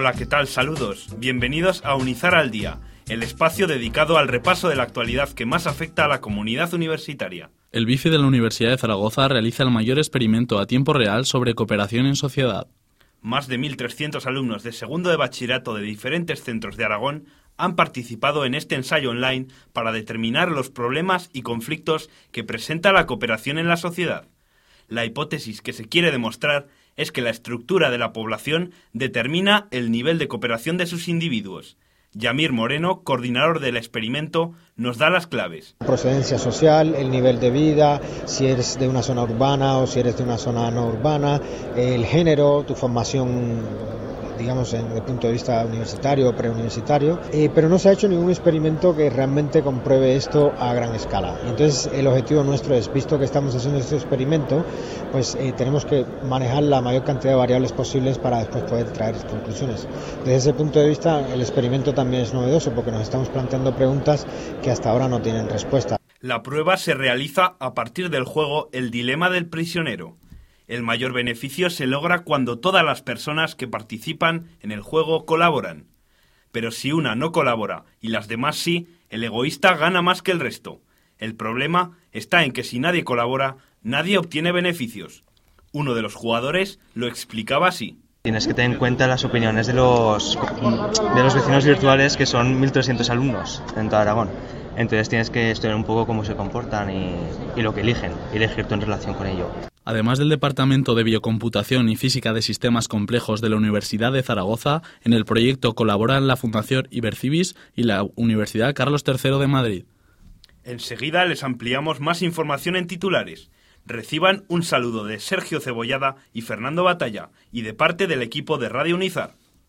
Hola, ¿qué tal? Saludos. Bienvenidos a Unizar al Día, el espacio dedicado al repaso de la actualidad que más afecta a la comunidad universitaria. El BIFE de la Universidad de Zaragoza realiza el mayor experimento a tiempo real sobre cooperación en sociedad. Más de 1.300 alumnos de segundo de bachillerato de diferentes centros de Aragón han participado en este ensayo online para determinar los problemas y conflictos que presenta la cooperación en la sociedad. La hipótesis que se quiere demostrar es que la estructura de la población determina el nivel de cooperación de sus individuos. Yamir Moreno, coordinador del experimento, nos da las claves. Procedencia social, el nivel de vida, si eres de una zona urbana o si eres de una zona no urbana, el género, tu formación, digamos, desde el punto de vista universitario o preuniversitario, pero no se ha hecho ningún experimento que realmente compruebe esto a gran escala. Entonces, el objetivo nuestro es, visto que estamos haciendo este experimento, pues tenemos que manejar la mayor cantidad de variables posibles para después poder traer conclusiones. Desde ese punto de vista, el experimento también es novedoso porque nos estamos planteando preguntas que hasta ahora no tienen respuesta. La prueba se realiza a partir del juego El dilema del prisionero. El mayor beneficio se logra cuando todas las personas que participan en el juego colaboran. Pero si una no colabora y las demás sí, el egoísta gana más que el resto. El problema está en que si nadie colabora, nadie obtiene beneficios. Uno de los jugadores lo explicaba así. Tienes que tener en cuenta las opiniones de los vecinos virtuales, que son 1.300 alumnos en todo Aragón. Entonces tienes que estudiar un poco cómo se comportan y lo que eligen, y elegir tú en relación con ello. Además del Departamento de Biocomputación y Física de Sistemas Complejos de la Universidad de Zaragoza, en el proyecto colaboran la Fundación Ibercibis y la Universidad Carlos III de Madrid. Enseguida les ampliamos más información en titulares. Reciban un saludo de Sergio Cebollada y Fernando Batalla, y de parte del equipo de Radio Unizar.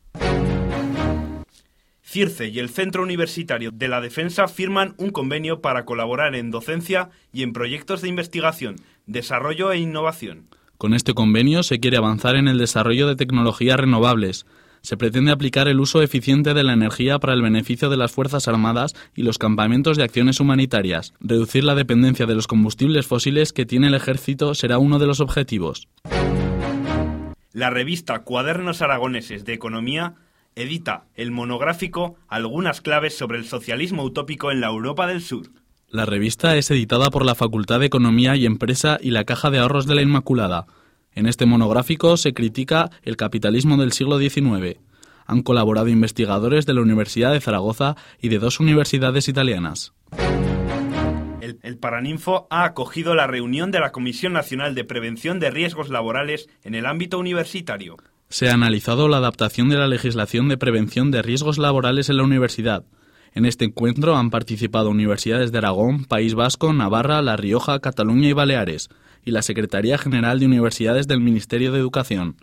CIRCE y el Centro Universitario de la Defensa firman un convenio para colaborar en docencia y en proyectos de investigación, desarrollo e innovación. Con este convenio se quiere avanzar en el desarrollo de tecnologías renovables. Se pretende aplicar el uso eficiente de la energía para el beneficio de las Fuerzas Armadas y los campamentos de acciones humanitarias. Reducir la dependencia de los combustibles fósiles que tiene el Ejército será uno de los objetivos. La revista Cuadernos Aragoneses de Economía edita el monográfico Algunas claves sobre el socialismo utópico en la Europa del Sur. La revista es editada por la Facultad de Economía y Empresa y la Caja de Ahorros de la Inmaculada. En este monográfico se critica el capitalismo del siglo XIX. Han colaborado investigadores de la Universidad de Zaragoza y de 2 universidades italianas. El Paraninfo ha acogido la reunión de la Comisión Nacional de Prevención de Riesgos Laborales en el ámbito universitario. Se ha analizado la adaptación de la legislación de prevención de riesgos laborales en la universidad. En este encuentro han participado universidades de Aragón, País Vasco, Navarra, La Rioja, Cataluña y Baleares, y la Secretaría General de Universidades del Ministerio de Educación.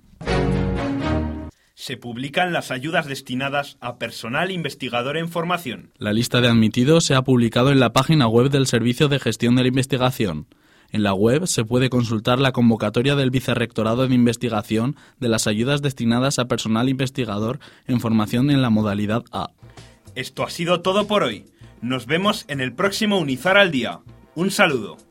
Se publican las ayudas destinadas a personal investigador en formación. La lista de admitidos se ha publicado en la página web del Servicio de Gestión de la Investigación. En la web se puede consultar la convocatoria del Vicerrectorado de Investigación de las ayudas destinadas a personal investigador en formación en la modalidad A. Esto ha sido todo por hoy. Nos vemos en el próximo Unizar al Día. Un saludo.